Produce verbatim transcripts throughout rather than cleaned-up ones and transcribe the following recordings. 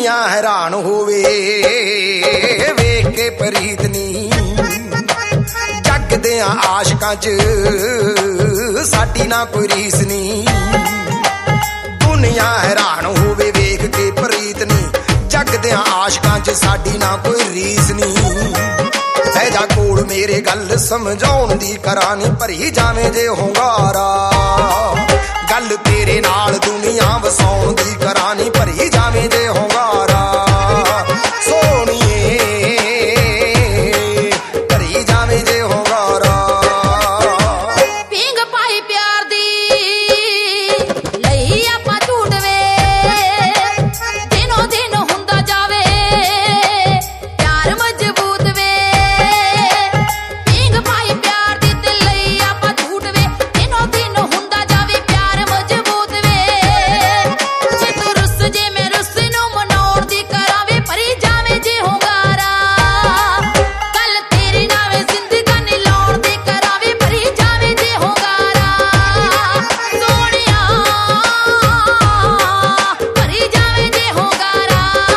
दुनिया हैरान होवे वेख के प्रीत नी जग दे आशिकां च साडी ना कोई रीस नी। दुनिया हैरान होवे वेख के प्रीत नी जग दे आशिकां च साडी ना कोई रीस नी। जा कोल मेरे गल समझाउण दी करानी भरी जावे जे होंगारा गल तेरे नाल दुनिया वसाउण दी करानी भरी जावे जे होंगारा सोनिए भरी जावे जे होंगारा। पींग पाई प्यार दी लई आपां झूठ वे दिनों दिन हुंदा जावे प्यार मजबूत वे। पींग पाई प्यार दी ते लई आपां झूठ वे दिनों दिन हुंदा जावे प्यार मजबूत वे। जे तू रुस जे मैं रुस नूं मनाउण दी करावे भरी जावे जे होंगारा गल तेरे नाल जिंदगानी लाउण दी करावे भरी जावे जे होंगारा सोनिया भरी जावे जे होंगारा।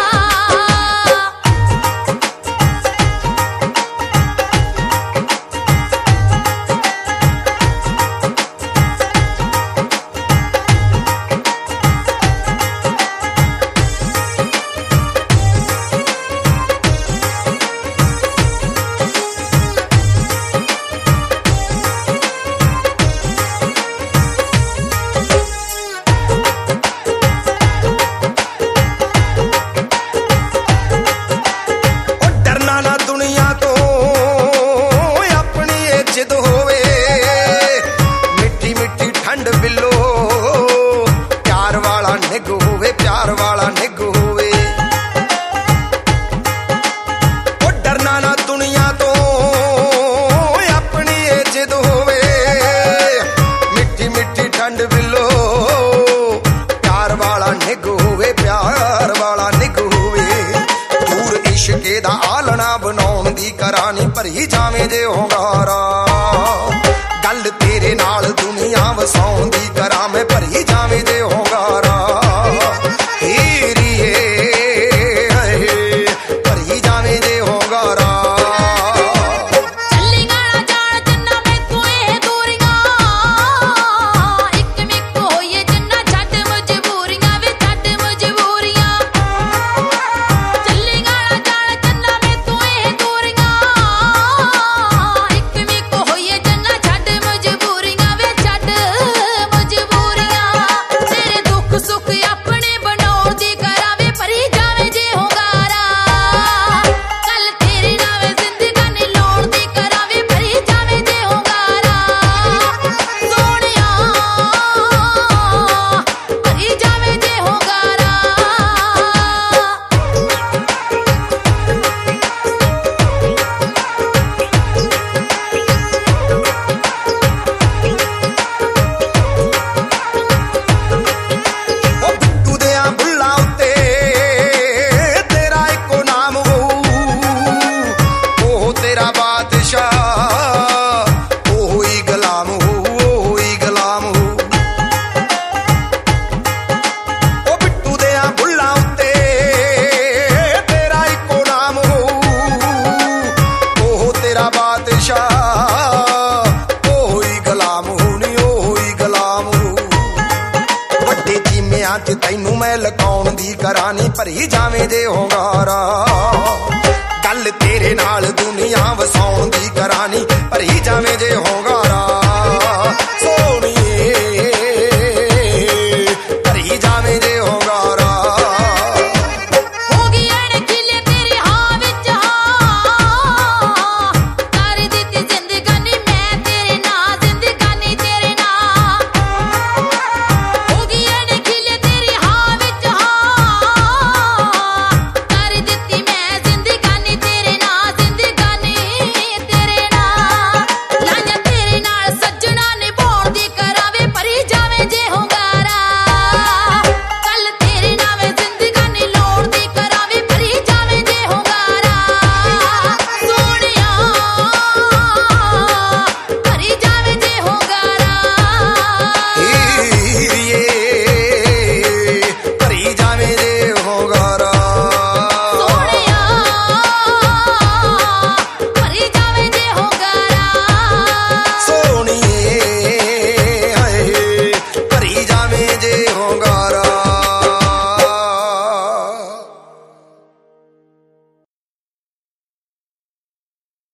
ओ डरना ना दुनिया तो अपनी इज्जत होवे मिट्टी मिट्टी ठंड बिलो प्यार वाला निग होवे प्यार वाला निग होवे। ओ डरना ना दुनिया तो अपनी इज्जत होवे मिट्टी मिट्टी ठंड बिलो प्यार वाला निग होवे प्यार वाला निग होवे। दूर इश्के दा आलना बनाउण दी करानी भरी जावे जे होंगारा गल तेरे नाल दुनिया वसाउण दी करा मैं भरी जावे जे होंगारा हीरिए भरी जावे जे होंगारा। ਚੱਲੀ ਗਾਣਾ ਜਾਣ ਜਿੰਨਾ ਮੈਥੋਂ ਇਹ ਦੂਰੀਆਂ ਇੱਕ ਮਿੱਕ ਹੋਈਏ ਜਿੰਨਾ ਛੱਡ ਮਜਬੂਰੀਆਂ ਵੇ ਛੱਡ ਮਜਬੂਰੀਆਂ। ਚੱਲੀ ਗਾਣਾ ਜਾਣ ਜਿੰਨਾ ਮੈਥੋਂ ਇਹ ਦੂਰੀਆਂ ਇੱਕ ਮਿੱਕ ਹੋਈਏ ਜਿੰਨਾ ਛੱਡ ਮਜਬੂਰੀਆਂ ਵੇ ਛੱਡ ਮਜਬੂਰੀਆਂ। ਤੇਰੇ ਦੁੱਖ ਸੁੱਖ ਆਪਣੇ ਬਣਾਉਣ ਦੀ ਕਰਾਵੇ ਭਰੀ ਜਾਵੇ ਜੇ ਹੋਂਗਾਰਾ ਕੱਲ ਤੇਰੇ ਨਾਲ ਜ਼ਿੰਦਗਾਨੀ ਲਾਉਣ ਦੀ ਕਰਾਵੇ ਭਰੀ ਜਾਵੇ ਜੇ ਹੋਂਗਾਰਾ ਸੋਹਣਿਆ ਭਰੀ ਜਾਵੇ ਜੇ ਹੋਂਗਾਰਾ। ओ बिट्टू देयां बुल्लां उत्ते तेरा इक्को नाम होऊ ओह तेरा बादशाह ओह ही गुलाम होऊ ओह ही गुलाम होऊ। ओ बिट्टू देयां बुल्लां उत्ते तेरा इक्को नाम होऊ ओह तेरा बादशाह ओह ही गुलाम होऊ नी ओह ही गुलाम होऊ। ਵੱਡੇ ਚੀਮਿਆਂ ਚ ਤੈਨੂੰ ਮੈਂ ਲਗਾਉਣ ਦੀ ਕਰਾਨੀ ਭਰੀ ਜਾਵੇਂ ਜੇ ਹੋਂਗਾਰਾ ਗੱਲ ਤੇਰੇ ਨਾਲ ਦੁਨੀਆ ਵਸਾਉਣ ਦੀ ਕਰਾਨੀ